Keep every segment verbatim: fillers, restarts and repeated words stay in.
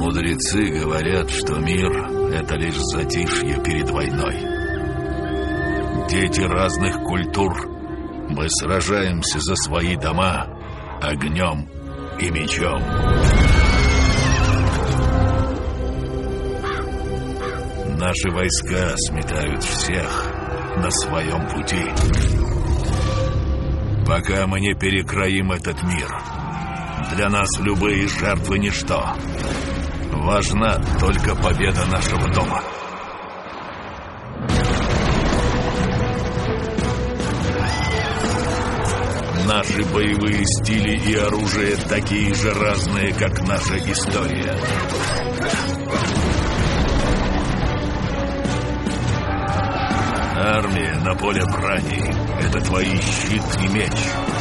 Мудрецы говорят, что мир — это лишь затишье перед войной. Дети разных культур, мы сражаемся за свои дома огнем и мечом. Наши войска сметают всех на своем пути. Пока мы не перекроим этот мир, для нас любые жертвы ничто. Важна только победа нашего дома. Наши боевые стили и оружие такие же разные, как наша история. Армия на поле брани — это твои щит и меч.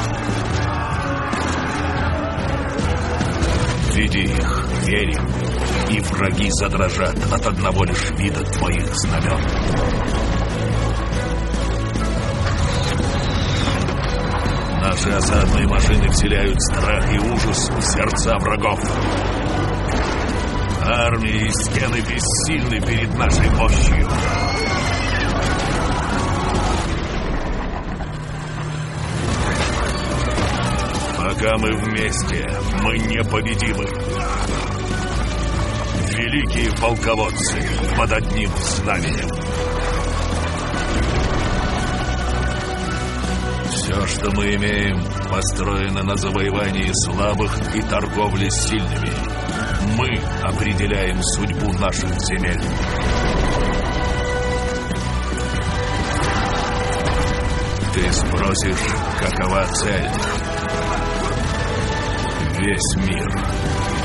Веди их, верим, и враги задрожат от одного лишь вида твоих знамен. Наши осадные машины вселяют страх и ужас в сердца врагов. Армии и стены бессильны перед нашей мощью. Пока мы вместе, мы непобедимы. Великие полководцы под одним знаменем. Все, что мы имеем, построено на завоевании слабых и торговле с сильными. Мы определяем судьбу наших земель. Ты спросишь, какова цель? Весь мир